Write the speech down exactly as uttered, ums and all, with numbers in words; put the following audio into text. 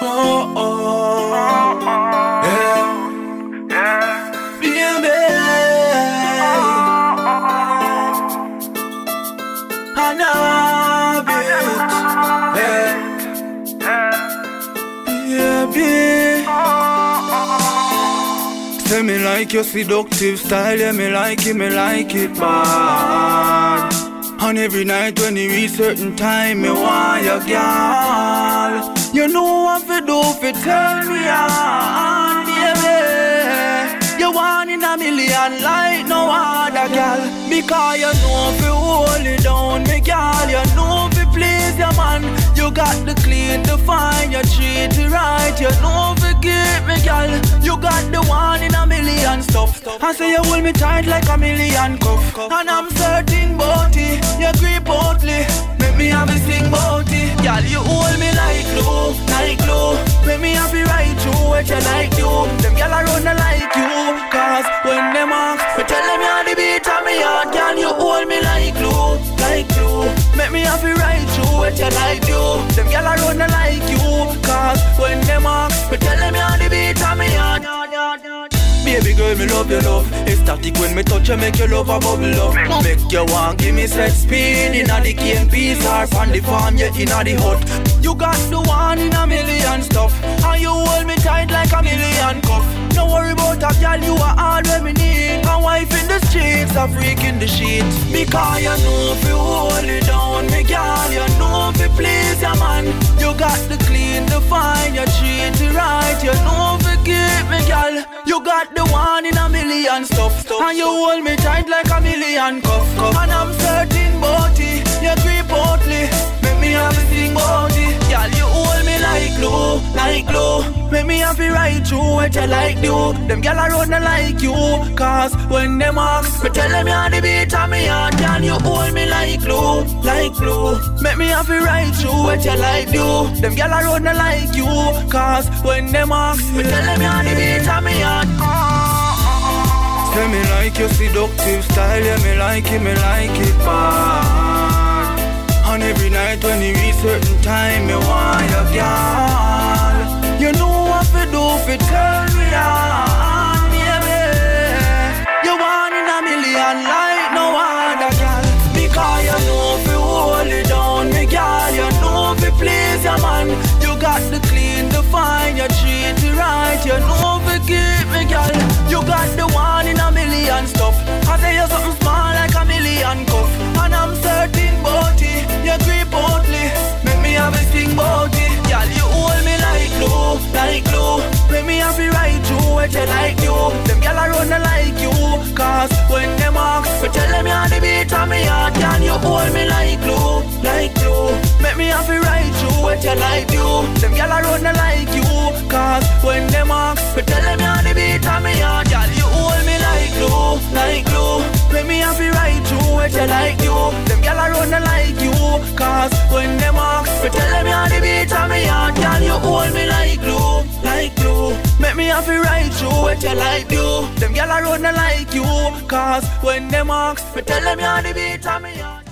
Oh, oh, yeah, baby, I love it, yeah, baby. Say me like your seductive style, yeah, me like it, me like it bad. And every night when you reach certain time, me want your girl. You know what to do fi turn me on, baby. You want in a million like no other girl. Because you know fi hold it down, me girl. You know fi please your man. You got the clean, the fine, you treat it right. You know fi give me girl. You got the one in a million stuff. I say you hold me tight like a million cuff. And I'm certain bout it, you grip boutly. Make me have a sing bout it. Girl, you hold me like glue, like glue. Make me happy right through what you like you. Them girl I run like you. Cause when them ask, me tell them you're the beat of me heart. Girl, you hold me like glue, like glue. Make me happy right through what you like you. Them girl I run like you. Cause when them ask, me tell them you're the beat of me heart. Baby girl, me love your love. It's static when me touch you, make your love a bubble up. Make you want give me set speed. Inna the cane piece or from the farm, you inna the hut. You got the one in a million stuff. And you hold me tight like a million cuff. Don't worry about a girl, you are all when me need. A wife in the streets, a freak in the sheets. Because you know if you hold it down, me girl. You know if you please your man. You got the clean, the fine, you treat it right. You know if you give me girl. You got the one in a million stuff, stuff. And you hold me tight like a million cuff, cuff. And I'm certain bout it, you grip boutly. Make me have a sing bout it. Girl, you hold me like glue, like glue. Make me happy right through what you like do. Them girl I run like you. Cause when them ask, me tell them you're the beat of me heart. Girl, you hold me like glue, like glue. Make me happy right through what you like do. Them girl I run like you. Cause when them ask, me tell them you're the beat of me heart. Say me like your seductive style, yeah, me like it, me like it bad. And every night when you reach certain time, me want your girl. You know what to do fi turn me on, baby. You want in a million like no other girl. Because you know fi hold it down, me girl. You know fi please your man. You got the clean, the fine, you treat it right. You know fi give me girl. You got the one in a million stuff. I say you're something small like a million cuff. And I'm certain bout it, you grip boutly. Make me have a sing bout it. Girl, you hold me like glue, like glue. Make me happy right through what you like you. Them girl I run like you. Cause when them ask, me tell them you're the beat of me heart. Girl, you hold me like glue, like glue. Make me happy right through what you like you. Them girl I run like you. Cause when them ask, me tell them you're the beat of me heart. Girl, you hold me like glue, like glue. Make me happy right through what you like you. Them girl I run like you. Cause when them ask, me tell them you're the beat of me heart. Girl, you hold me like glue, like glue. Make me happy right through what you like you. Them girl I run like you. Cause when them ask, me tell them you're the beat of me heart.